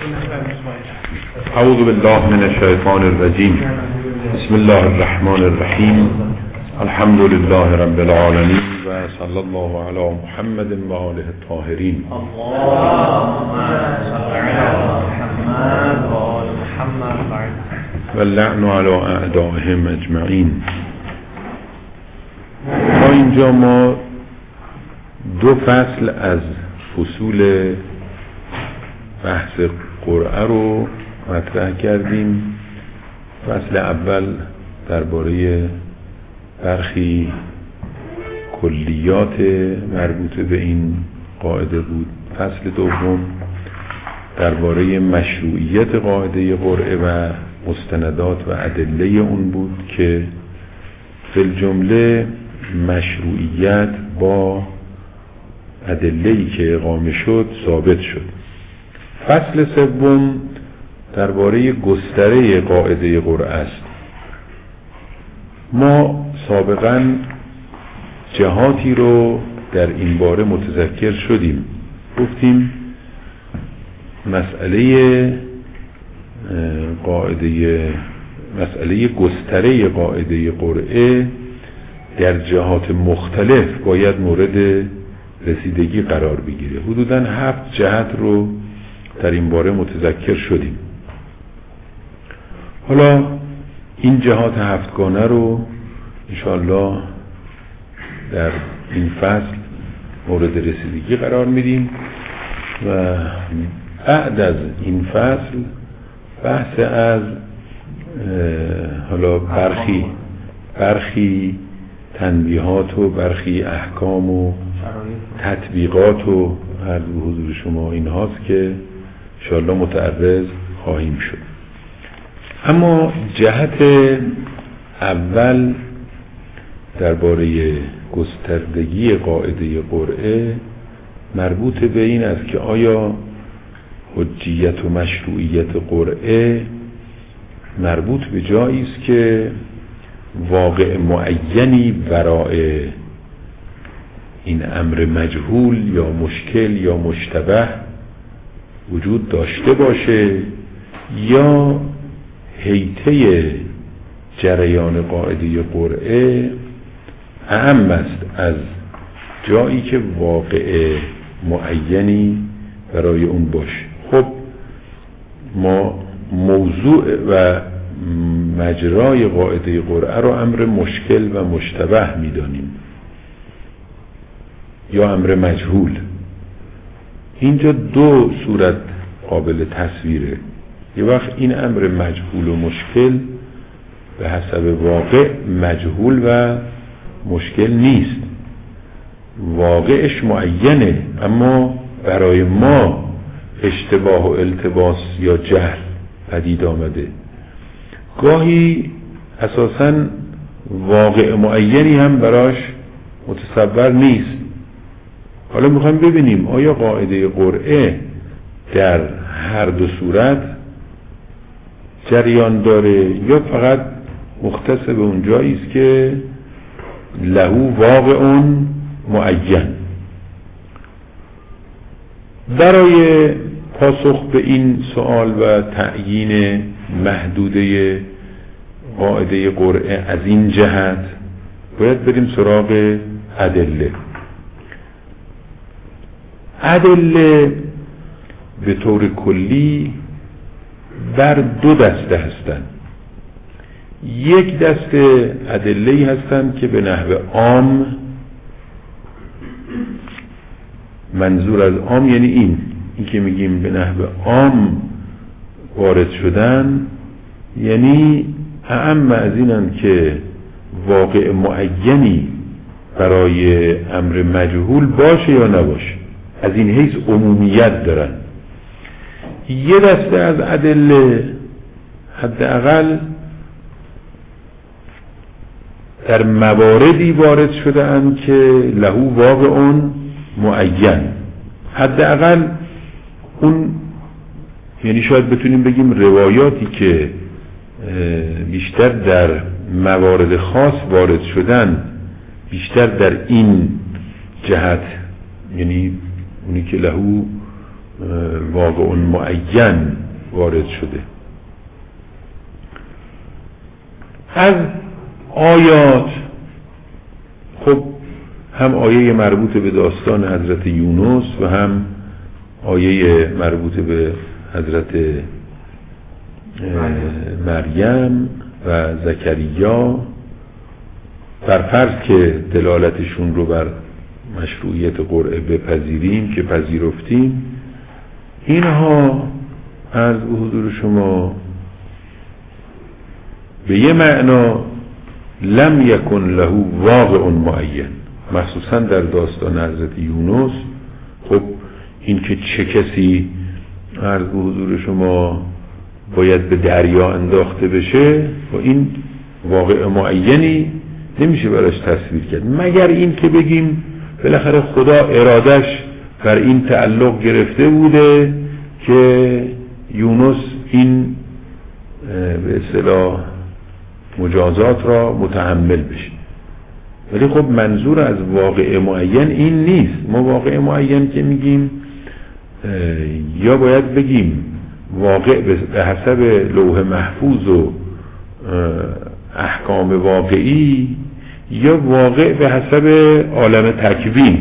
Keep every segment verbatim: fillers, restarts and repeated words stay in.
اعوذ بالله من الشیطان الرجیم. بسم الله الرحمن الرحیم. الحمد لله رب العالمین و صلی الله علی محمد و آله الطاهرین. اللهم صل علی محمد و آل محمد و اللعن علی اعدائهم اجمعین. تا اینجا ما دو فصل از فصول بحث قرآن رو مطرح کردیم. فصل اول درباره برخی کلیات مربوط به این قاعده بود. فصل دوم درباره مشروعیت قاعده قرعه و مستندات و ادله اون بود که فی الجمله مشروعیت با ادله‌ای که اقامه شد ثابت شد. فصل سوم درباره گستره قاعده قرعه است. ما سابقاً جهاتی رو در این باره متذکر شدیم. گفتیم مسئله قاعده مسئله گستره قاعده قرعه در جهات مختلف باید مورد رسیدگی قرار بگیره. حدوداً هفت جهت رو در این باره متذکر شدیم. حالا این جهات هفتگانه رو انشاءالله در این فصل مورد رسیدگی قرار میدیم و بعد از این فصل بحث از حالا برخی برخی تنبیهات و برخی احکام و تطبیقات و عرض به حضور شما این هاست که انشاءالله متعرض خواهیم شد. اما جهت اول درباره گستردگی قاعده قرعه مربوط به این است که آیا حجیت و مشروعیت قرعه مربوط به جایی است که واقع معینی برای این امر مجهول یا مشکل یا مشتبه وجود داشته باشه یا حیطه جریان قاعده قرعه اهم است از جایی که واقع معینی برای اون باشه. خب ما موضوع و مجرای قاعده قرعه رو امر مشکل و مشتبه میدانیم یا امر مجهول. اینجا دو صورت قابل تصویره. یه وقت این امر مجهول و مشکل به حسب واقع مجهول و مشکل نیست، واقعش معینه اما برای ما اشتباه و التباس یا جهل پدید آمده. گاهی اساساً واقع معینی هم براش متصور نیست. حالا میخوایم ببینیم آیا قاعده قرعه در هر دو صورت جریان داره یا فقط مختص به اون جایی است که لهو واقع معین. برای پاسخ به این سوال و تعیین محدوده قاعده قرعه از این جهت باید بریم سراغ ادله. ادله به طور کلی بر دو دسته هستند. یک دسته ادله‌ای هستند که به نحو عام، منظور از عام یعنی این این که میگیم به نحو عام وارد شدن، یعنی اعم از اینند که واقع معینی برای امر مجهول باشه یا نباشه، از این حیث عمومیت دارن. یه دسته از ادله حداقل در مواردی وارد شده اند که لهو واقع معین. حداقل اون یعنی شاید بتونیم بگیم روایاتی که بیشتر در موارد خاص وارد شدن بیشتر در این جهت، یعنی اونی که لهو واقع معین وارد شده. از آیات خب هم آیه مربوط به داستان حضرت یونس و هم آیه مربوط به حضرت مریم و زکریا بر فرض که دلالتشون رو بر مشروعیت قرعه بپذیریم که پذیرفتیم، اینها از حضور شما به یه معنا لم یکن له واقع معین، مخصوصا در داستان حضرت یونس. خب این که چه کسی عرض به حضور شما باید به دریا انداخته بشه و این واقع معینی نمیشه براش تصویر کرد، مگر این که بگیم بالاخره خدا ارادش بر این تعلق گرفته بوده که یونس این به اصطلاح مجازات را متحمل بشه. ولی خب منظور از واقع معین این نیست. ما واقع معین که میگیم یا باید بگیم واقع به حسب لوح محفوظ و احکام واقعی، یا واقع به حسب عالم تکوین.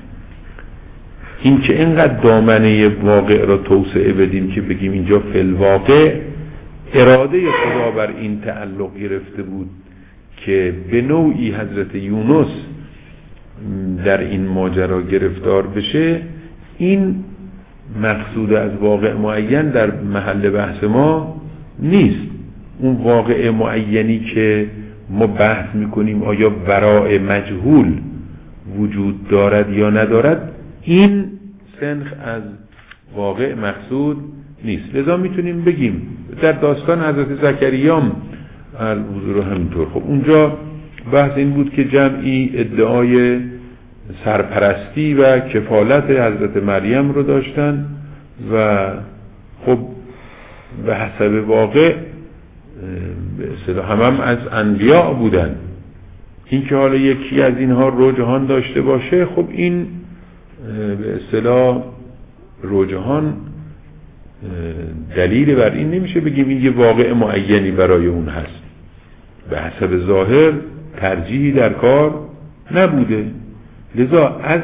این که اینقدر دامنه واقع را توسعه بدیم که بگیم اینجا فی الواقع اراده خدا بر این تعلق گرفته بود که به نوعی حضرت یونس در این ماجرا گرفتار بشه، این مقصود از واقع معین در محل بحث ما نیست. اون واقع معینی که ما بحث میکنیم آیا براء مجهول وجود دارد یا ندارد، این سنخ از واقع مقصود نیست. لذا میتونیم بگیم در داستان حضرت زکریام حضور همینطور. خب اونجا بحث این بود که جمعی ادعای سرپرستی و کفالت حضرت مریم رو داشتن و خب به حسب واقع به اصطلاح هم, هم از انبیاء بودن. این که حالا یکی از اینها رجحان داشته باشه، خب این به اصطلاح رجحان دلیل بر این نمیشه بگیم این یه واقع معینی برای اون هست. به حسب ظاهر ترجیحی در کار نبوده. لذا از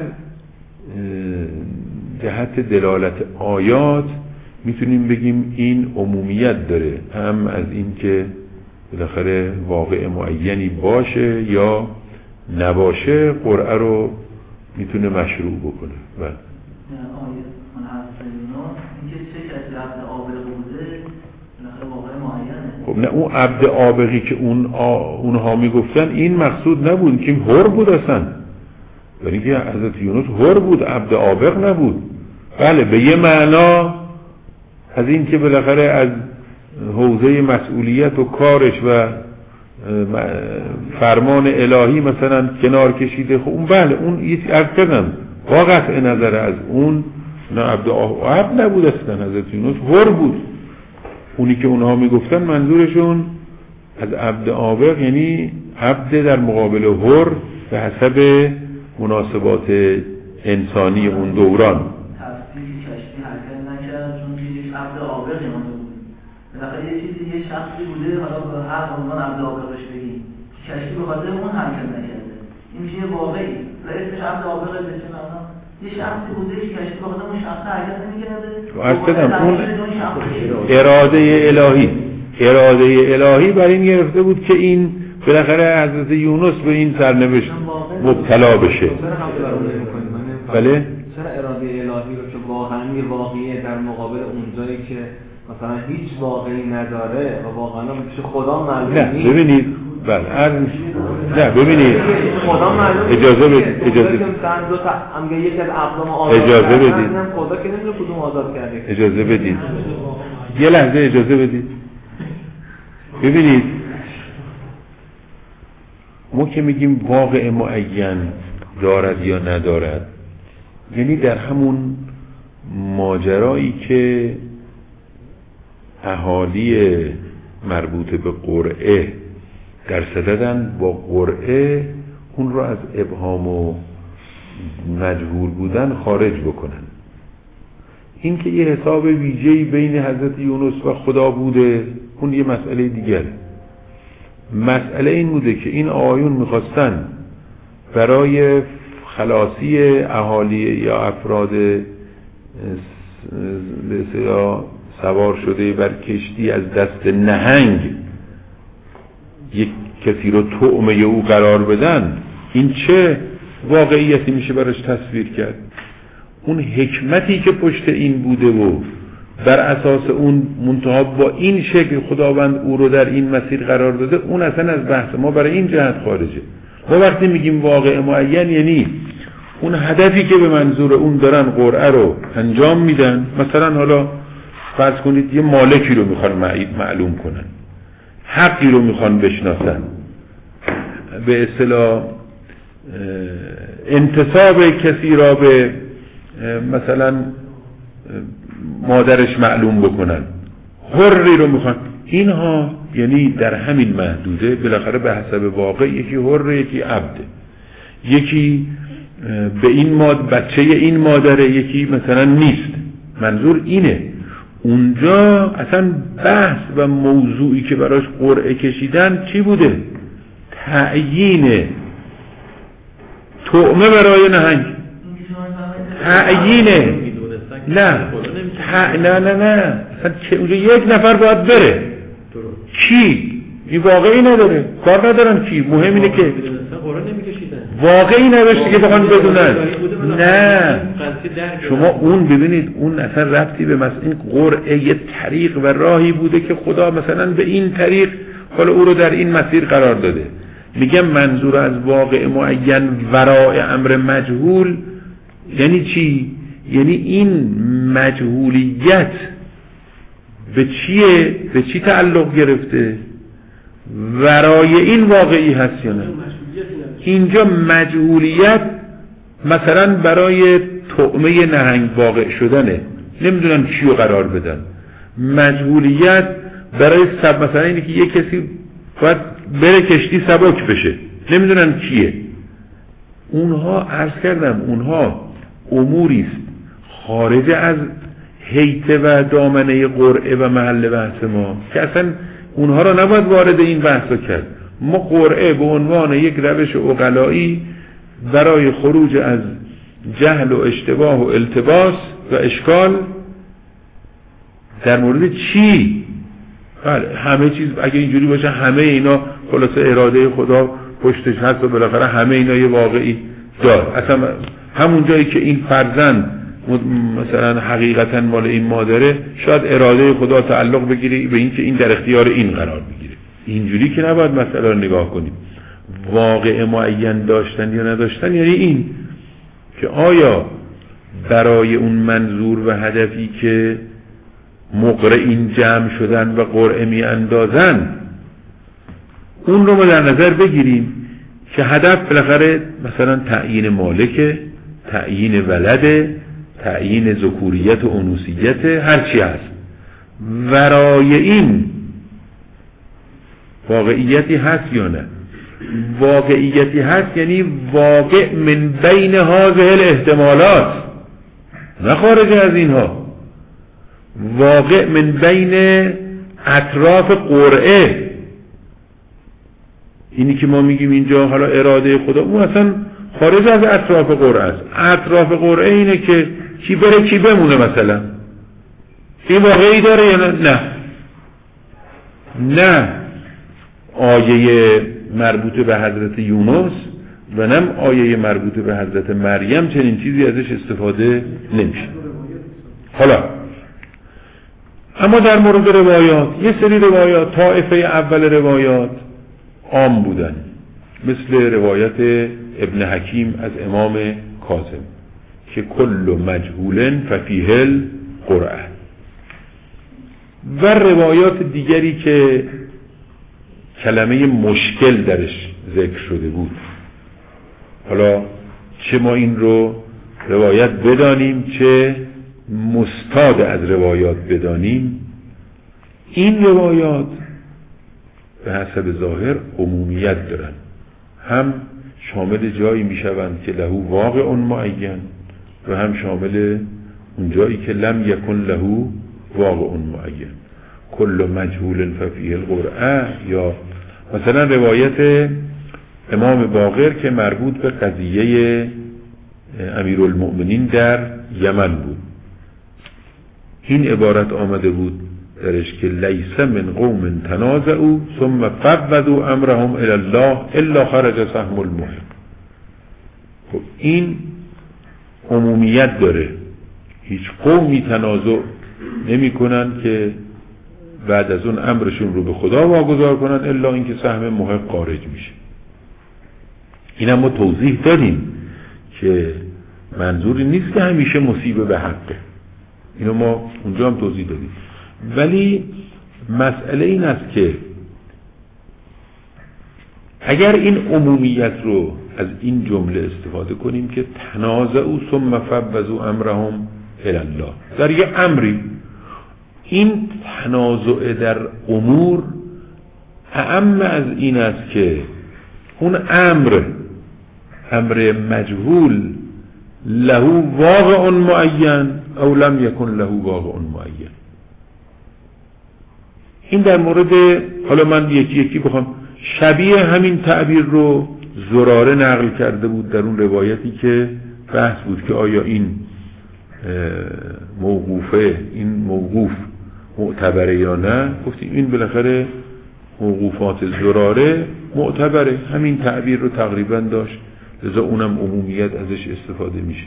جهت دلالت آیات میتونیم بگیم این عمومیت داره، هم از این که بالاخره واقع معینی باشه یا نباشه قرعه رو میتونه مشروع بکنه. بله. خب نه، اون عبد آبقی که اون اونها میگفتن این مقصود نبود که حر بود اصلا، یعنی که حضرت یونس حر بود، عبد آبق نبود. بله به یه معنا از این که بالاخره از حوزه مسئولیت و کارش و فرمان الهی مثلا کنار کشیده، خب اون بله اون یه عرض کردم با قطع نظر از اون نه عبد عبد نبود اصلا، حضرت یونس حر بود. اونی که اونها میگفتن منظورشون از عبد آبق یعنی عبد در مقابل حر به حسب مناسبات انسانی اون دوران. بالاخره یه چیزی یه شخصی بوده، حالا به هر عنوان عبد آبقش بگیم کشتی به خاطر اون حرکت نکرده، این میشه یه واقعی و اسمش عبد آبقه. به چه معنا؟ یه شخصی بوده که کشتی به خاطر اون شخص حرکت نمی‌کرده. عرض کردم اون اراده الهی اراده الهی بر این گرفته بود که این بالاخره حضرت یونس به این سرنوشت مبتلا بشه. بله چرا اراده الهی رو که واقعا واقعیه در مقابل اون جایی که مثلا هیچ واقعی نداره و واقعا میشه خدا معلوم نیست؟ نه ببینید بله عرض نه ببینید خدا معلوم اجازه بدید اجازه دو تا هم یکی از اقدام آزاد اجازه بدید خدا که نمیدونه کدوم آزاد کرده. اجازه بدید یه لحظه اجازه بدید. ببینید ما که میگیم واقع معین دارد یا ندارد، یعنی در همون ماجرایی که اهالی مربوط به قرعه در صددن با قرعه اون رو از ابهام و مجهول بودن خارج بکنن. این که یه حساب ویژه‌ای بین حضرت یونس و خدا بوده اون یه مسئله دیگره. مسئله این بوده که این آقایون میخواستن برای خلاصی اهالی یا افراد یا سوار شده بر کشتی از دست نهنگ یک کسی رو طعمه او قرار بدن، این چه واقعیتی میشه براش تصویر کرد؟ اون حکمتی که پشت این بوده و بر اساس اون منتها با این شکل خداوند او رو در این مسیر قرار داده، اون اصلا از بحث ما برای این جهت خارجه. ما وقتی میگیم واقع معین یعنی اون هدفی که به منظور اون دارن قرعه رو انجام میدن. مثلا حالا فرض کنید یه مالکی رو میخوان معلوم کنن، حقی رو میخوان بشناسن، به اصطلاح انتصاب کسی را به مثلا مادرش معلوم بکنن، حری رو میخوان. اینها یعنی در همین محدوده بالاخره به حسب واقع یکی حر یکی عبده، یکی به این ماد بچه این مادره یکی مثلا نیست. منظور اینه اونجا اصلا بحث و موضوعی که براش قرعه کشیدن چی بوده؟ تعیین طعمه برای نهنگ. تعیینه نه ت... نه نه نه اصلا اونجا یک نفر باید بره. کی؟ این واقعی نداره، کار ندارن کی، مهم اینه که واقعی نداشته که بخوان بدونن. نه شما اون ببینید اون اصلا ربطی به مثلا این قرعه یه طریق و راهی بوده که خدا مثلا به این طریق حالا او رو در این مسیر قرار داده. میگم منظور از واقع معین ورای امر مجهول یعنی چی؟ یعنی این مجهولیت به چیه؟ به چی تعلق گرفته؟ ورای این واقعی هست یا نه؟ اینجا مجهولیت مثلا برای طعمه نهنگ واقع شدنه، نمیدونن چیو قرار بدن. مجهولیت برای سب مثلا اینه که یک کسی باید بره کشتی سبک بشه، نمیدونن کیه. اونها عرض کردم اونها اموریست خارج از حیطه و دامنه قرعه و محل بحث ما که اصلا اونها را نباید وارد این بحثا کرد. ما قرعه به عنوان یک روش عقلایی برای خروج از جهل و اشتباه و التباس و اشکال در مورد چی؟ بله همه چیز اگه اینجوری باشه همه اینا خلاصه اراده خدا پشتش هست و بالاخره همه اینا یه واقعی دار. اصلا همون جایی که این فرزند مثلا حقیقتا مال این مادره شاید اراده خدا تعلق بگیره به این که این در اختیار این قرار بگیره. اینجوری که نباید مسئله رو نگاه کنیم. واقع معین داشتن یا نداشتن یعنی این که آیا برای اون منظور و هدفی که مقرئین جمع شدن و قرعه می اندازن اون رو ما در نظر بگیریم که هدف بالاخره مثلا تعیین مالک، تعیین ولده، تعیین ذکوریت و انوثیت، هر چی هست. ورای این واقعیتی هست یا نه؟ واقعیتی هست یعنی واقع من بین هذه الاحتمالات، نه خارج از اینها، واقع من بین اطراف قرعه. اینی که ما میگیم اینجا حالا اراده خدا اون اصلا خارج از اطراف قرعه است. اطراف قرعه اینه که کی بره کی بمونه. مثلا این واقعی داره یا نه؟ نه نه آیه مربوط به حضرت یونس و نه آیه مربوط به حضرت مریم چنین چیزی ازش استفاده نمیشه. حالا اما در مورد روایات یه سری روایات طائفه اول روایات عام بودن، مثل روایت ابن حکیم از امام کاظم که کل مجهول ففیه القرعه، و روایات دیگری که کلمه مشکل درش ذکر شده بود. حالا چه ما این رو روایت بدانیم چه مستاد از روایات بدانیم، این روایات به حسب ظاهر عمومیت دارن، هم شامل جایی می شوند که لهو واقع معین و هم شامل اون جایی که لم یکن له واقع معین، کل مجهول ففیه القرعه، یا مثلا روایت امام باقر که مربوط به قضیه امیرالمؤمنین در یمن بود. این عبارت آمده بود درش که لیس من قوم تنازعوا ثم فوضوا امرهم الی الله الا خرج سهم المحق. خب این عمومیت داره، هیچ قومی تنازع نمی کنن که بعد از اون امرشون رو به خدا واگذار کنن الا اینکه سهم محق خارج میشه. این هم ما توضیح دادیم که منظوری نیست که همیشه مصیبه به حقه، اینو ما اونجا هم توضیح دادیم. ولی مسئله این است که اگر این عمومیت رو از این جمله استفاده کنیم که تنازعوا ثم فوضوا امرهم الی الله، در یه امری، این تنازع در امور اعم از این است که اون امر امر مجهول له واقع معین او لم یکن له واقع معین. این در مورد، حالا من یکی یکی بخوام، شبیه همین تعبیر رو زراره نقل کرده بود در اون روایتی که بحث بود که آیا این موقوفه، این موقوف معتبره یا نه. گفتیم این بالاخره موقوفات زراره معتبره، همین تعبیر رو تقریبا داشت، لذا اونم عمومیت ازش استفاده میشه.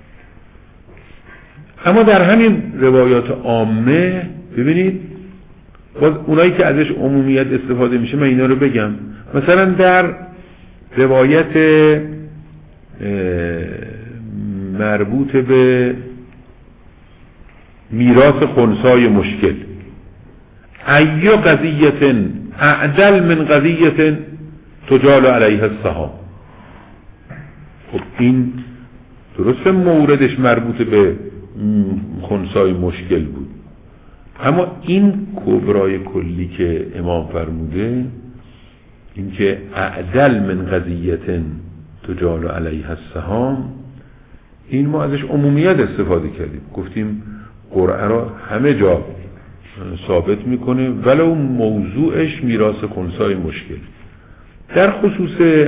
اما در همین روایات عامه ببینید باز اونایی که ازش عمومیت استفاده میشه، من اینا رو بگم. مثلا در روایت مربوط به میراث خنثای مشکل، ای قضیه اعدل من قضیه تجال علیها السهام. خب این درسته موردش مربوط به خنثای مشکل بود، اما این کبرای کلی که امام فرموده، این که اعدل من قضیه تجال علیها السهام، این ما ازش عمومیت استفاده کردیم. گفتیم قرآن را همه جا ثابت میکنه ولو موضوعش میراث خنثای مشکل. در خصوص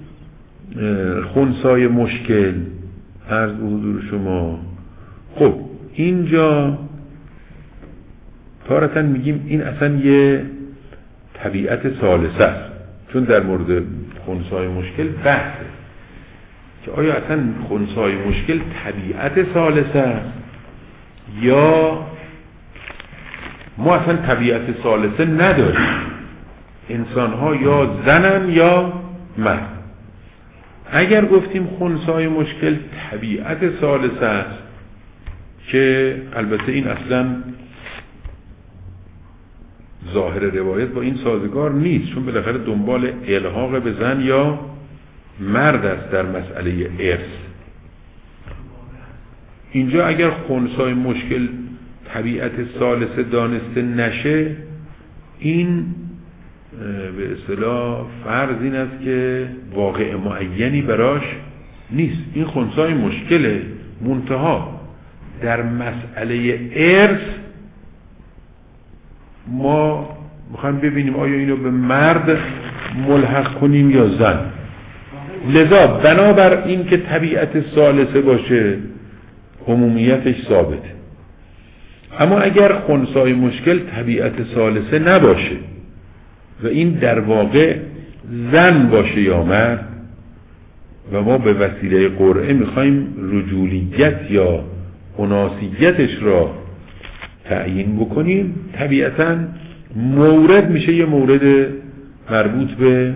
خنثای مشکل عرض به حضور شما، خب اینجا تارتاً میگیم این اصلا یه طبیعت ثالثه است، چون در مورد خنثای مشکل بحثه که آیا اصلا خنثای مشکل طبیعت ثالثه است یا ما اصلا طبیعت ثالثه نداریم، انسان ها یا زنن یا مرد. اگر گفتیم خنثای مشکل طبیعت ثالثه است، که البته این اصلا ظاهر روایت با این سازگار نیست، چون بالاخره دنبال الحاق به زن یا مرد است در مسئله ارث. اینجا اگر خنثای مشکل طبیعت ثالثه دانسته نشه، این به اصطلاح فرض این است که واقع معینی براش نیست. این خنثای مشکله، منتها در مسئله ارث ما میخوایم ببینیم آیا اینو به مرد ملحق کنیم یا زن. لذا بنابر این که طبیعت ثالثه باشه عمومیتش ثابته. اما اگر خنثای مشکل طبیعت ثالثه نباشه و این در واقع زن باشه یا مرد و ما به وسیله قرعه میخوایم رجولیت یا اناسیتش را تعیین بکنیم، طبیعتاً مورد میشه یه مورد مربوط به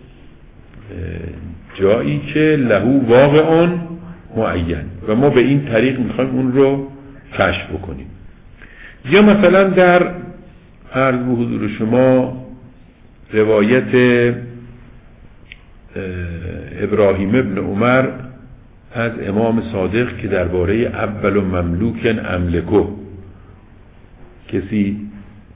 جایی که لهو واقع معین و ما به این طریق میخوایم اون رو کشف بکنیم. یا مثلا در عرض به حضور شما روایت ابراهیم ابن عمر از امام صادق که درباره اول مملوک املکو، کسی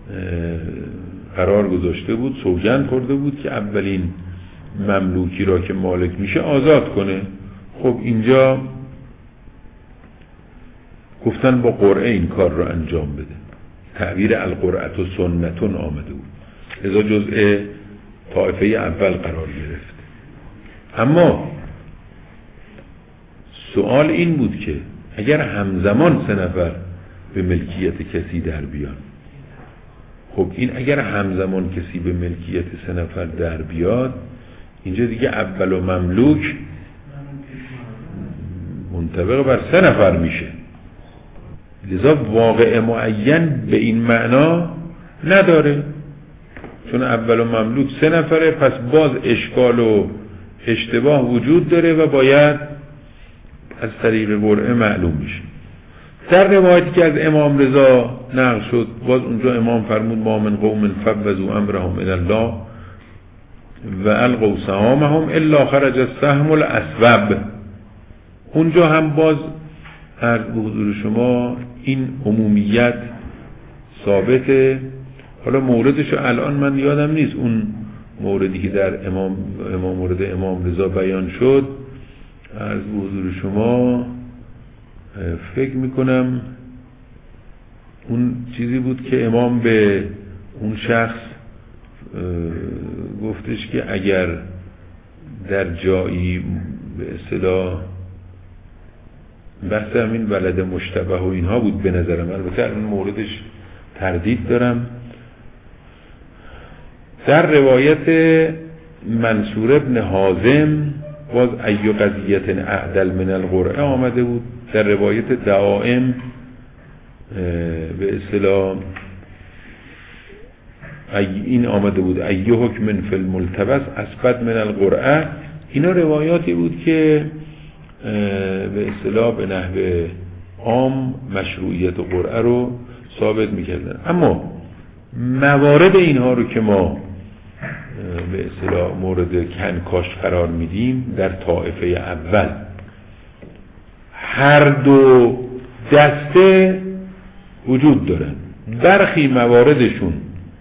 قرار گذاشته بود، سوگند کرده بود که اولین مملوکی را که مالک میشه آزاد کنه. خب اینجا گفتن با قرعه این کار رو انجام بده. تعبیر القرعه و سنتون آمده بود، لذا جزء طائفه اول قرار گرفت. اما سوال این بود که اگر همزمان سه نفر به ملکیت کسی در بیان، خب این اگر همزمان کسی به ملکیت سه نفر در بیاد، اینجا دیگه اول و مملوک منطبق بر سه نفر میشه. لذا واقع معین به این معنا نداره، چون اول و مملوک سه نفره، پس باز اشکال و اشتباه وجود داره و باید از طریق قرعه معلوم میشه. در روایتی که از امام رضا نقل شد، باز اونجا امام فرمود ما من قوم فوضوا امرهم الی الله و القوا سهامهم الا خرج السهم الاسود. اونجا هم باز عرض به حضور شما این عمومیت ثابته. حالا موردش الان من یادم نیست، اون موردی که در امام, امام مورد امام رضا بیان شد، عرض به حضور شما فکر میکنم اون چیزی بود که امام به اون شخص گفتش که اگر در جایی به اصطلاح بحث همین ولد مشتبه و اینها بود به نظرم، البته این موردش تردید دارم. در روایت منصور ابن حازم باز ایو قضیت اعدل من القرعه آمده بود. در روایت دعائم به اصطلاح این آمده بود ایو حکم فی الملتبس اثبت من القرعه. اینا روایاتی بود که به اصطلاح به نحو عام مشروعیت قرعه رو ثابت میکردن. اما موارد اینها رو که ما به اصطلاح مورد کنکاش قرار میدیم در طائفه اول، هر دو دسته وجود دارن. برخی مواردشون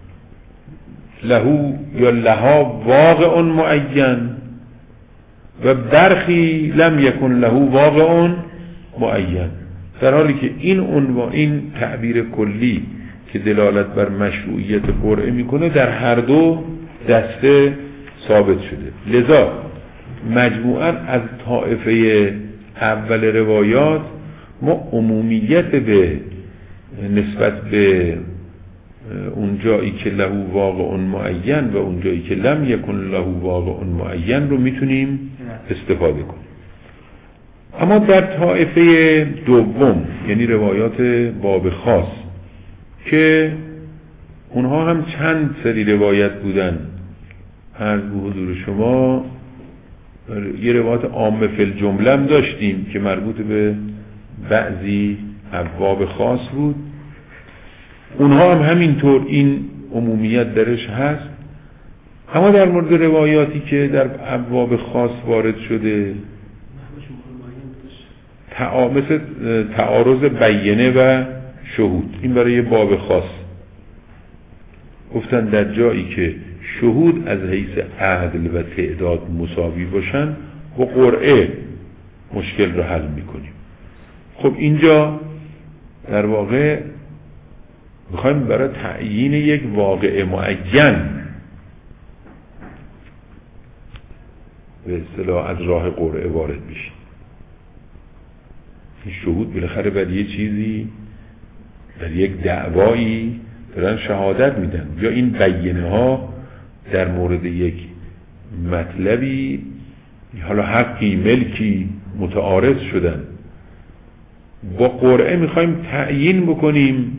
لهو یا لها واقع معین و برخی لم یکن لهو واقع معین، در حالی که این عنوان این تعبیر کلی که دلالت بر مشروعیت قرعه میکنه در هر دو دسته ثابت شده. لذا مجموعاً از طائفه اول روایات ما عمومیت به نسبت به اون جایی که لهو واقع معین و اون جایی که لم یکن لهو واقع معین رو میتونیم استفاده کنیم. اما در طائفه دوم یعنی روایات باب خاص که اونها هم چند سری روایت بودن، عرض به حضور شما یه روایت عامه فی الجمله هم داشتیم که مربوط به بعضی ابواب خاص بود، اونها هم همینطور این عمومیت درش هست. اما در مورد روایاتی که در ابواب خاص وارد شده مثل تعارض بیینه و شهود، این برای باب خاص گفتن در جایی که شهود از حیث عدل و تعداد مساوی باشن و قرعه مشکل رو حل میکنیم. خب اینجا در واقع میخوایم برای تعیین یک واقع معین به اصطلاح از راه قرعه وارد میشیم. این شهود بالاخره بر یه چیزی، در یک دعوایی دارن شهادت میدن، یا این بیینه ها در مورد یک مطلبی حالا حقی ملکی متعارض شدن، با قرعه میخوایم تعیین بکنیم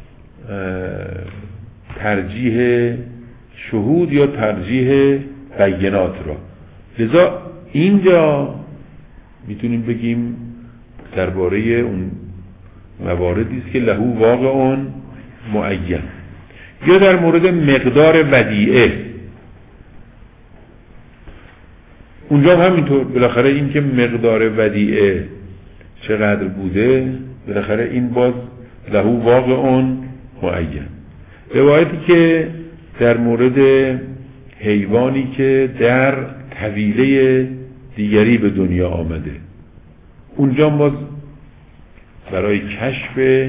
ترجیح شهود یا ترجیح بیانات را. لذا اینجا میتونیم بگیم درباره اون مواردی است که لهو واقع معین، یا در مورد مقدار ودیعه اونجا هم همینطور بالاخره این که مقدار ودیعه چقدر بوده بالاخره این باز لهو واقع معین. روایتی که در مورد حیوانی که در طویله دیگری به دنیا آمده، اونجا باز برای کشف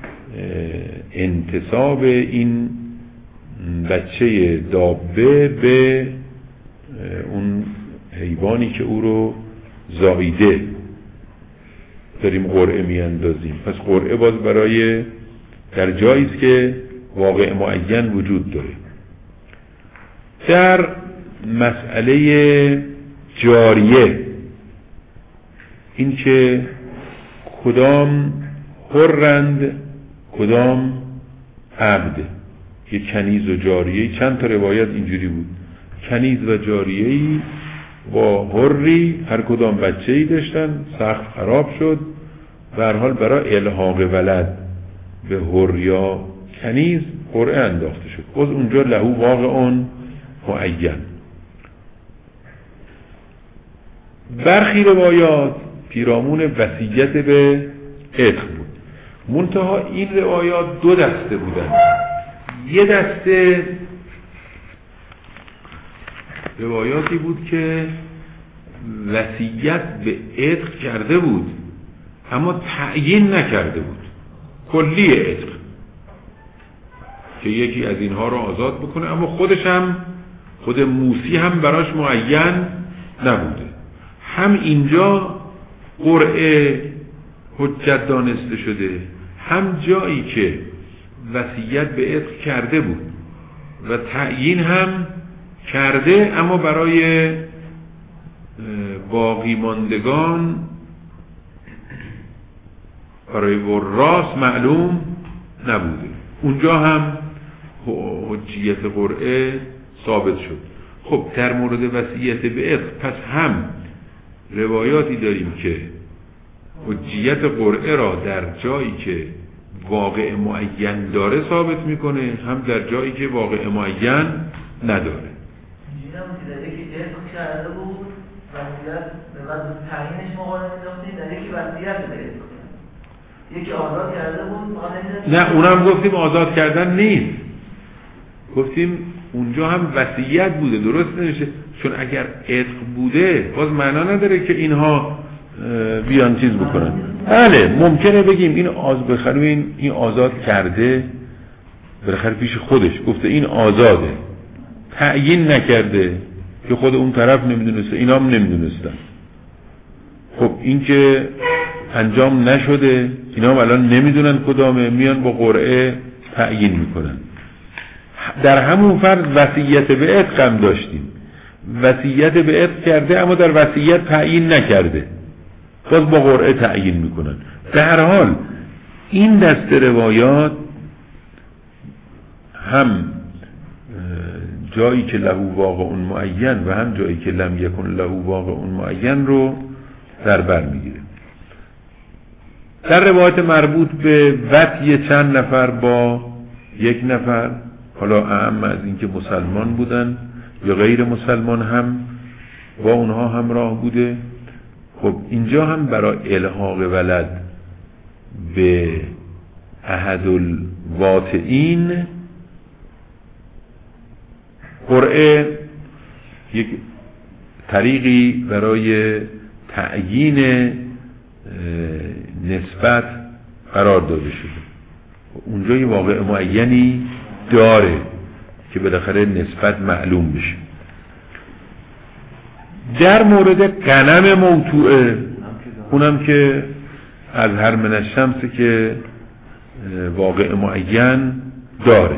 انتساب این بچه دابه به اون حیوانی که او رو زاییده داریم قرعه میاندازیم. پس قرعه باز برای در جایی است که واقع معین وجود داره. در مسئله جاریه این که کدام حرند کدام عبد، یک کنیز و جاریه، چند تا روایت اینجوری بود، کنیز و جاریه‌ای با حری هر کدام بچه‌ای داشتن، سخت خراب شد، به هر حال برای الحاق ولد به حر یا کنیز قرعه انداخته شد. باز اونجا لهو واقع معین. برخی روایات پیرامون وصیت به عتق بود. منتها این روایات دو دسته بودن. یه دسته روایاتی بود که وصیت به عتق کرده بود اما تعیین نکرده بود، کلی عتق، که یکی از اینها رو آزاد بکنه، اما خودش هم خود موسی هم براش معین نبوده. هم اینجا قرعه حجت دانسته شده، هم جایی که وصیت به عتق کرده بود و تعیین هم کرده اما برای باقی ماندگان، برای وراث معلوم نبوده. اونجا هم حجیت قرعه ثابت شد. خب در مورد وصیت به عتق پس هم روایاتی داریم که حجیت قرعه را در جایی که واقع معین داره ثابت میکنه، هم در جایی که واقع معین نداره. کرده بود وصیت به وضع تعیینش مقارنه می‌داختیم، در یکی وصیت به عتق، یکی آزاد کرده بود. نه اونم گفتیم آزاد کردن نیست، گفتیم اونجا هم وصیت بوده، درست نمیشه، چون اگر عتق بوده باز معنا نداره که اینها بیان چیز بکنن. بله ممکنه بگیم این آز بخره این این آزاد کرده، بالاخره پیش خودش گفته این آزاده، تعیین نکرده که خود اون طرف نمیدونسته، اینا هم نمیدونستن. خب این که انجام نشده، اینا هم الان نمیدونن کدامه، میان با قرعه تعیین میکنن. در همون فرض وصیت به عتق هم داشتیم، وصیت به عتق کرده اما در وصیت تعیین نکرده، باز با قرعه تعیین میکنن. در هر حال این دسته روایات هم جایی که له واقع معین و هم جایی که لم یکن له واقع معین رو در بر میگیره. در روایت مربوط به وصی چند نفر با یک نفر، حالا اعم از این که مسلمان بودن یا غیر مسلمان هم با اونها همراه بوده. خب اینجا هم برای الحاق ولد به احد الواطئین قرعه یک طریقی برای تعیین نسبت قرار داده شده. اونجا یه واقع معینی داره که بالاخره نسبت معلوم بشه. در مورد غنم موتوعه اونم که از هر من الشمس که واقع معین داره.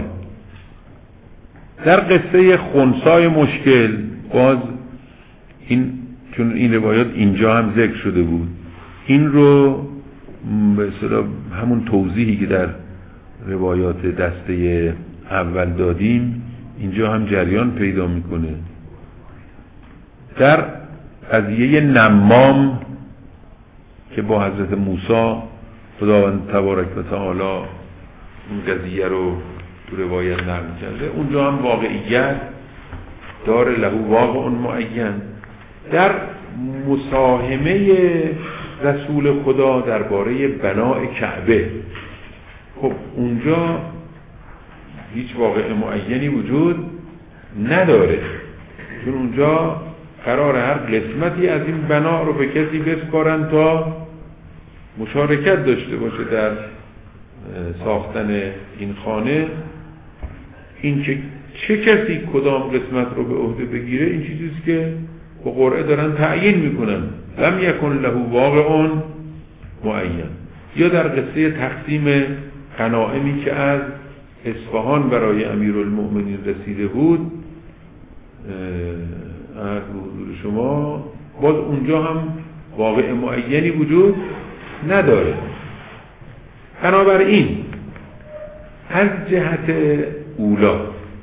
در قصه خنثای مشکل باز این، چون این روایات اینجا هم ذکر شده بود، این رو به اصطلاح همون توضیحی که در روایات دسته اول دادیم اینجا هم جریان پیدا میکنه. در قضیه نمام که با حضرت موسی خداوند تبارک و تعالی این قضیه رو تو روایت نقل کرده، اونجا هم واقعیت داره، له واقع معین. در مساهمه رسول خدا درباره بناء کعبه، خب اونجا هیچ واقع معینی وجود نداره، چون اونجا قرار هر قسمتی از این بنا رو به کسی بسپارن تا مشارکت داشته باشه در ساختن این خانه، این که چه کسی کدام قسمت رو به عهده بگیره این چیزیست که با قرعه دارن تعیین میکنن. لم یکن له واقع معین. یا در قصه تقسیم غنایمی که از اصفهان برای امیرالمؤمنین رسیده بود از حضور شما، باز اونجا هم واقع معینی وجود نداره. بنابراین از جهت اولا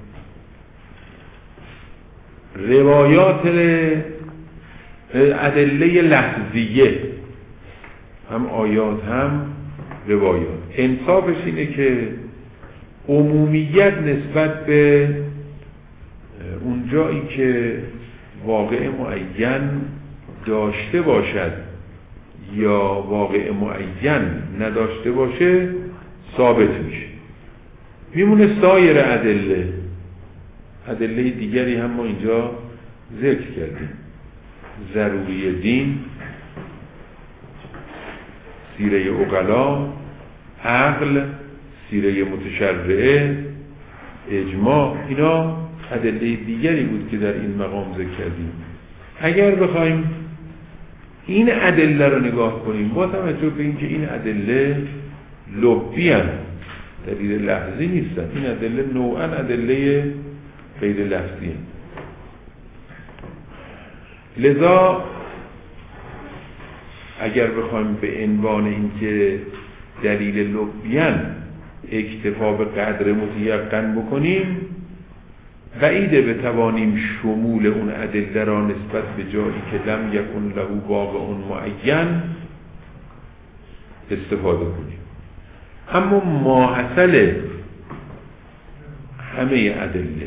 روایات ادله لفظیه، هم آیات هم روایات، انصافش اینه که عمومیت نسبت به اون جایی که واقع معین داشته باشد یا واقع معین نداشته باشه ثابت میشه. میمونه سایر ادله، ادله دیگری هم ما اینجا ذکر کردیم: ضروری دین، سیره عقلا، عقل، سیره متشرعه، اجماع. اینا ادله دیگری بود که در این مقام ذکر کردیم. اگر بخوایم این ادله رو نگاه کنیم، با توجه به اینکه این ادله لفظی هستند، دلیل لفظی نیستن، این ادله نوعاً ادله غیر لفظی هستند. لذا اگر بخوایم به عنوان اینکه دلیل لفظی اکتفا به قدر متیقن بکنیم، بعیده بتوانیم شمول اون ادله را نسبت به جایی که لم یکن له واقع معین استفاده کنیم. اما ماحصل همه ادله،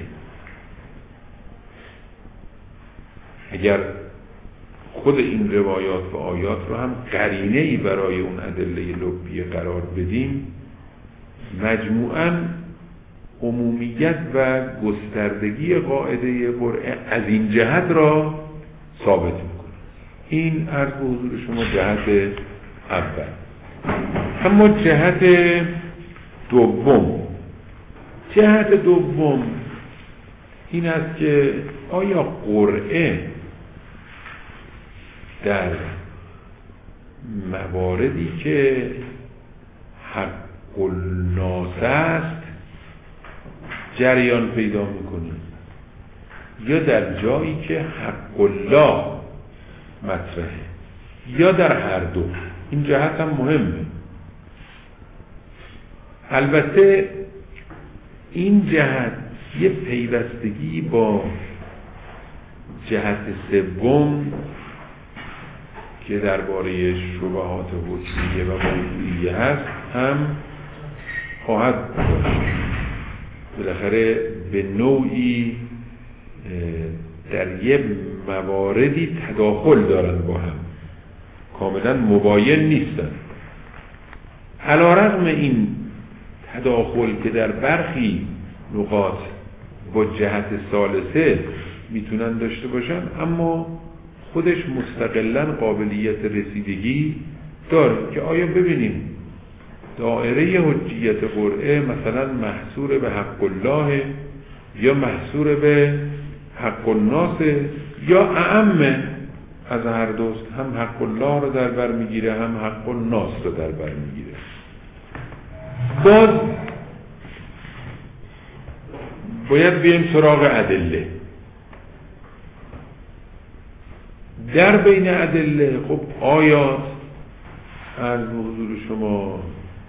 اگر خود این روایات و آیات رو هم قرینه‌ای برای اون ادله لفظی قرار بدیم، مجموعاً عمومیت و گستردگی قاعده قرعه از این جهت را ثابت میکنه. این عرض به حضور شما جهت اول. اما جهت دوم، جهت دوم این است که آیا قرعه در مواردی که حق الناس است جریان پیدا میکنیم یا در جایی که حق الله مطرحه یا در هر دو؟ این جهت هم مهمه. البته این جهت یه پیوستگی با جهت سوم که درباره شبهات حکمیه و موضوعیه هست هم خواهد داشت. بالاخره به نوعی در یه مواردی تداخل دارن با هم، کاملا مباین نیستن. علیرغم این تداخل که در برخی نقاط با جهت ثالثه میتونن داشته باشن، اما خودش مستقلاً قابلیت رسیدگی داره که آیا ببینیم دائره حجیت قرعه مثلا محصور به حق الله یا محصور به حق الناس یا اعم از هر دوست، هم حق الله رو در بر میگیره هم حق الناس رو در بر میگیره. باز باید بیایم سراغ ادله. در بین ادله خب آیات از حضور شما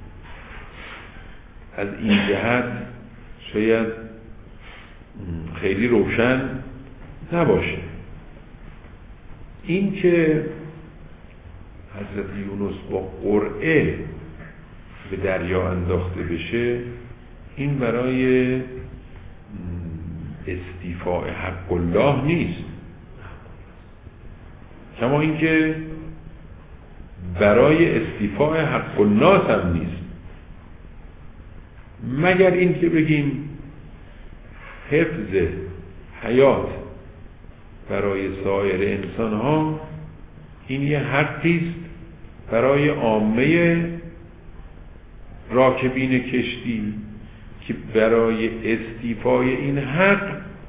از این جهت شاید خیلی روشن نباشه. این که حضرت یونس با قرعه به دریا انداخته بشه، این برای استیفاء حق الله نیست، کما این که برای استیفاء حق الناس هم نیست، مگر این که بگیم حفظ حیات برای سایر انسان ها این یه حقیست برای عامه راکبین کشتی که برای استیفای این حق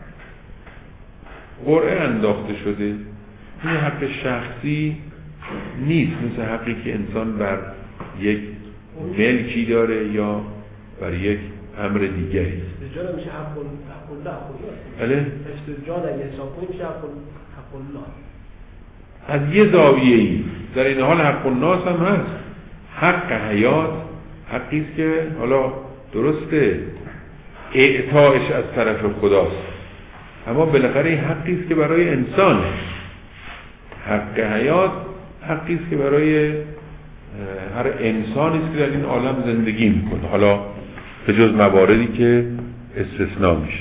قرعه انداخته شده. این حق شخصی نیست، مثل حقی که انسان بر یک ملکی داره یا بر یک امر دیگری. استجاره میشه حق الله، حق الله. بله؟ استجاره اگه حساب کنیم میشه حق الله. از یه زاویه‌ای در این حال حق الناس هم هست. حق حیات حقی است که حالا درسته اعطایش از طرف خداست، اما بالاخره این حقی است که برای انسان. حق حیات حقی است که برای هر انسانی است که در این عالم زندگی میکنه، حالا به جز مواردی که استثناء میشه.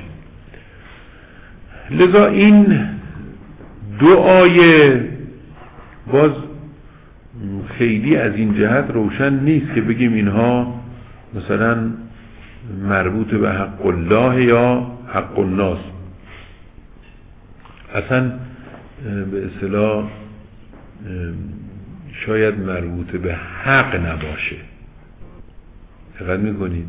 لذا این دو آیه باز خیلی از این جهت روشن نیست که بگیم اینها مثلا مربوط به حق الله یا حق الناس. اصلا به اصطلاح شاید مربوط به حق نباشه. دقت میکنید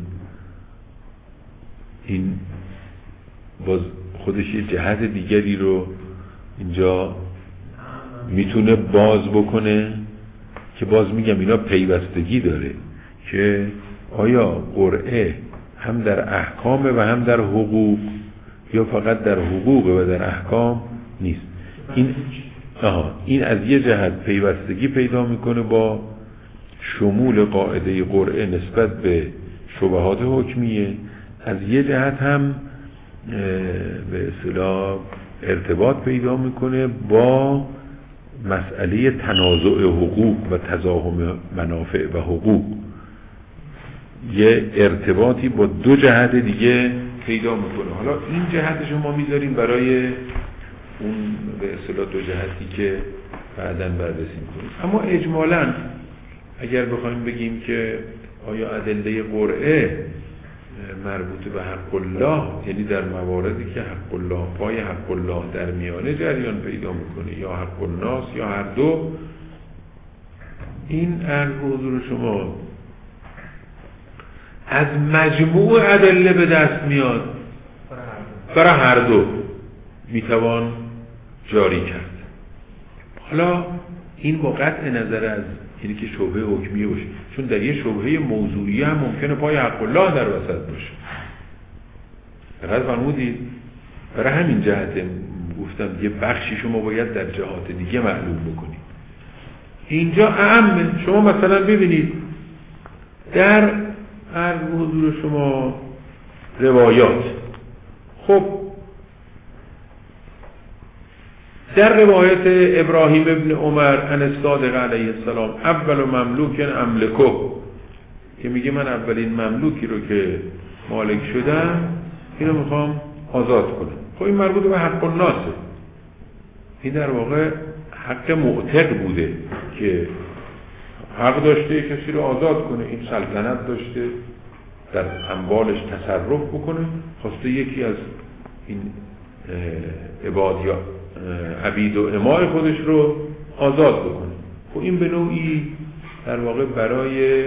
این باز خودش یه جهت دیگری رو اینجا میتونه باز بکنه که باز میگم اینا پیوستگی داره که آیا قرعه هم در احکام و هم در حقوق یا فقط در حقوق و در احکام نیست. این آها این از یه جهت پیوستگی پیدا میکنه با شمول قاعده قرعه نسبت به شبهات حکمیه، از یه جهت هم به اصطلاح ارتباط پیدا میکنه با مسئله تنازع حقوق و تزاحم منافع و حقوق. یه ارتباطی با دو جهت دیگه پیدا میکنه. حالا این جهتش رو ما میذاریم برای اون به اصطلاح دو جهتی که بعداً بررسی میکنیم. اما اجمالاً اگر بخوایم بگیم که آیا ادله قرعه مربوط به حق الله، یعنی در مواردی که حق الله پای حق الله در میانه جریان پیدا میکنه، یا حق الناس یا هر دو، این عرض حضور شما از مجموع ادله به دست میاد، برای هر دو میتوان جاری کرد. حالا این با قطع نظر از اینی که شبهه حکمیه باشه، چون در یه شبهه موضوعی هم ممکنه پای حق الله در وسط باشه. دقیق فرمودید؟ برای همین جهت گفتم یه بخشی شما باید در جهات دیگه معلوم بکنید. اینجا اعمه. شما مثلا ببینید در هر حضور شما روایات، خب در روایت ابراهیم ابن عمر عن الصادق علیه السلام اول مملوک املکه، که میگه من اولین مملوکی رو که مالک شدم اینو میخوام آزاد کنم. خب این مربوط به حق الناسه. این در واقع حق معتق بوده که حق داشته کسی رو آزاد کنه. این سلطنت داشته در اموالش تصرف بکنه، خواسته یکی از این عباد یا عبید و امای خودش رو آزاد بکنه. خب این به نوعی در واقع برای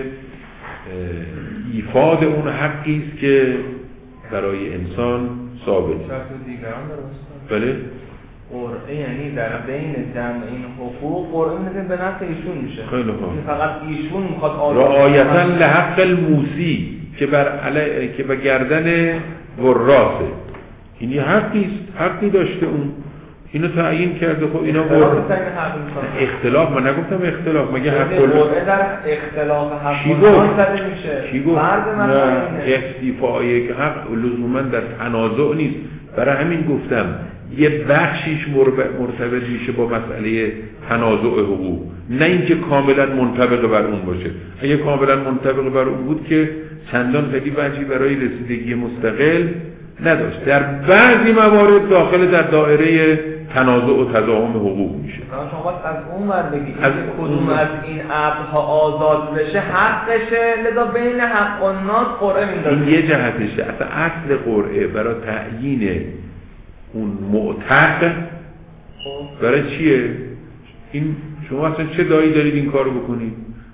ایفاد اون حقی است که برای انسان ثابت. بله؟ قرعه یعنی در بین جمع این حقوق قرعه میگه به نفع ایشون میشه. خیلی خوب. فقط ایشون میخواد آزاد رعایتا لحق الموسی که بر علی که به گردن وراسه. این حقی است، حقی داشته اون. اینو تعیین کرده. خب اینا قرعه اختلاف، من نگفتم اختلاف، مگه حق قرعه در اختلاف حق الان زده میشه. چی گفت؟ نه، استیفای حق لزوما در تنازع نیست. برای همین گفتم یه بخشیش مرتبط میشه با مسئله تنازع حقوق، نه اینکه کاملا منطبق بر اون باشه. اگه کاملا منطبق بر اون بود که چندان خیلی وجهی برای رسیدگی مستقل نداشت. در بعضی موارد داخل در دایره تنازع و تضاهم حقوق میشه. شما از اون ور بگید از کدوم از این عقدها آزاد بشه حقشه، لذا بین حق و ناس قرعه میندازه. این یه جهتشه. اصلا اصل قرعه برای تعیین اون معتق برای چیه؟ این شما اصلا چه دایی دارید این کارو بکنید؟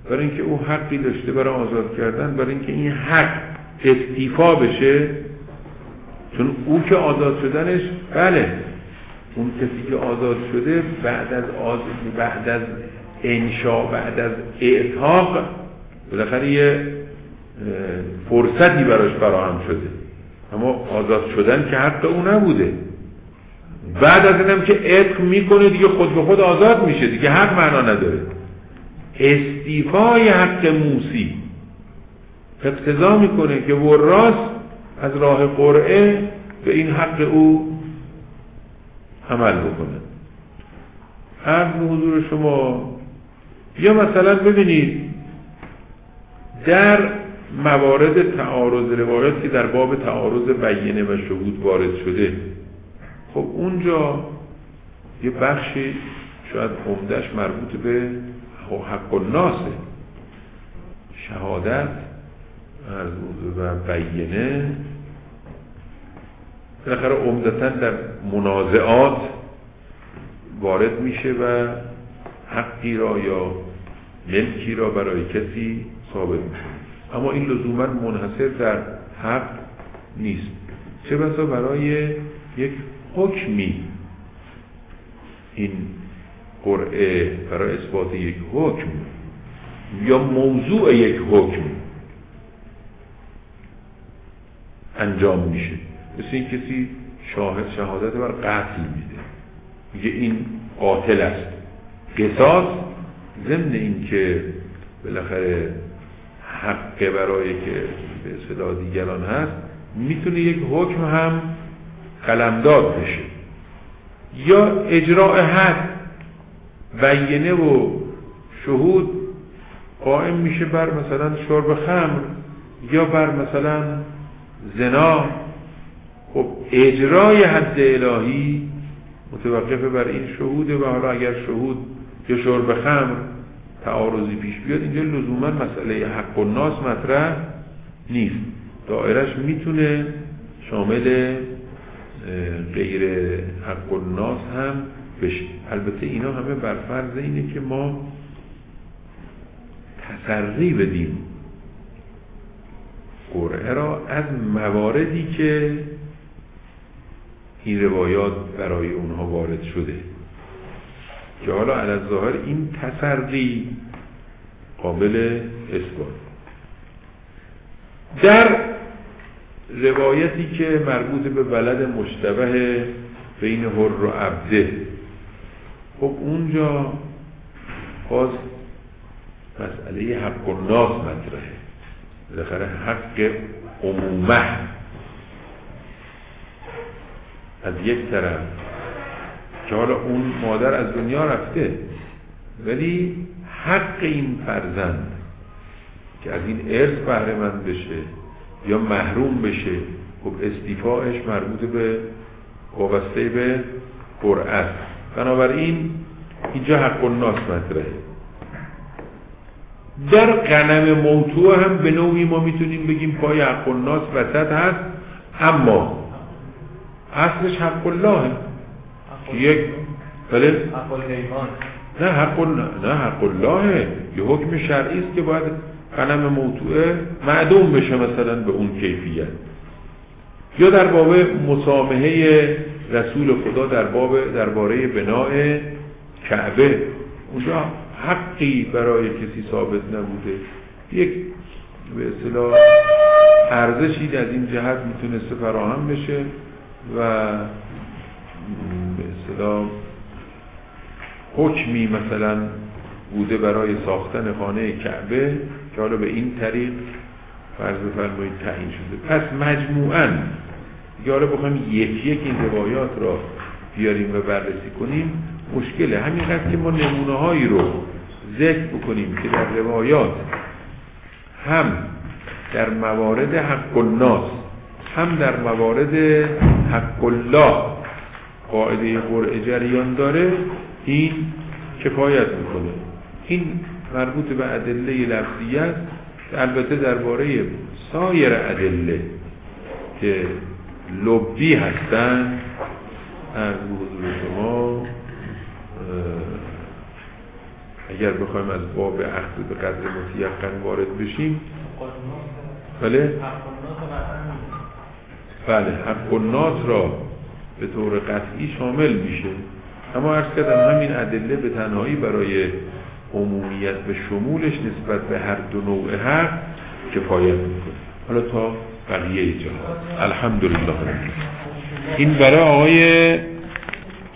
برای اینکه او حقی داشته برای آزاد کردن، برای اینکه این حق استیفا بشه، چون او که آزاد شدنش، بله اون کسی که آزاد شده بعد از آز... بعد از انشاء، بعد از اعتاق بالاخره یه فرصتی براش فراهم شده، اما آزاد شدن که حق او نبوده. بعد از اینم که عتق میکنه دیگه خود به خود آزاد میشه، دیگه حق معنا نداره. استیفای حق موسی اقتضا میکنه که وراث از راه قرعه به این حق او عمل بکنه. عرض به حضور شما، یا مثلا ببینید در موارد تعارض روایات که در باب تعارض بیینه و شهود وارد شده، خب اونجا یه بخشی شاید عمده‌اش مربوط به حق الناسه، شهادت و بیینه بالاخره عمدتاً در منازعات وارد میشه و حقی را یا ملکی را برای کسی ثابت میشه، اما این لزوما منحصر در حق نیست، چه بسا برای یک حکمی این قرعه برای اثبات یک حکم یا موضوع یک حکم انجام میشه. مثل این کسی شاهد شهادت بر قتل میده، میگه این قاتل است، قصاص ضمن این که بالاخره حق برای که به اصطلاح دیگران هست، میتونه یک حکم هم قلمداد بشه، یا اجراء حد بیینه و شهود قائم میشه بر مثلا شرب خمر یا بر مثلا زنا. خب اجرای حد الهی متوقف بر این شهوده و حالا اگر شهود یا شرب خمر تعارضی پیش بیاد، اینجا لزوما مسئله حق الناس مطرح نیست، دائرش میتونه شامل غیر حق الناس هم بشه. البته اینا همه بر فرض اینه که ما تسری بدیم قرعه را از مواردی که این روایات برای اونها وارد شده، که حالا علی الظاهر این تسری قابل اثبات. در روایتی که مربوط به ولد مشتبه بین حر و عبده، خب اونجا باز مسئله حق الناس مطرحه، بالاخره حق عمومه از یک طرف که حالا اون مادر از دنیا رفته، ولی حق این فرزند که از این ارث بهره مند بشه یا محروم بشه، خب استیفاعش مربوط به وابسته به قرعه است. بنابراین اینجا حق الناس مطرحه. در غنم موضوع هم به نوعی ما میتونیم بگیم پای حق الناس وسط هست، اما اصلش حق الله یک بله حق الحیوان نه حق نه حق الله یه حکم شرعی است که باید غنم موضوعه معدوم بشه مثلا به اون کیفیت. یا در باب مسامحه رسول خدا در باب درباره بناء کعبه، اونجا حقی برای کسی ثابت نبوده، یک به اصطلاح ارزشی از این جهت میتونسته فراهم بشه و به اصطلاح حکمی مثلا بوده برای ساختن خانه کعبه که حالا به این طریق فرض بفرمایید تعیین شده. پس مجموعاً دیگه حالا بخوایم یک یک این روایات را بیاریم و بررسی کنیم مشکله. همینقدر که ما نمونه هایی رو ذکر بکنیم که در روایات هم در موارد حق الناس هم در موارد حق الله قاعده قرعه جریان داره، این کفایت میکنه. این مربوط به ادله لفظی است. البته درباره سایر ادله که لبی هستند از حضور شما اگر بخوایم از باب اخذ به قدر متیقن وارد بشیم، بله بله حق الناس را به طور قطعی شامل میشه، اما عرض کردم همین ادله به تنهایی برای عمومیت و شمولش نسبت به هر دو نوع حق کفایت میکنه. حالا تا بقیه جا الحمدلله. این برای آقای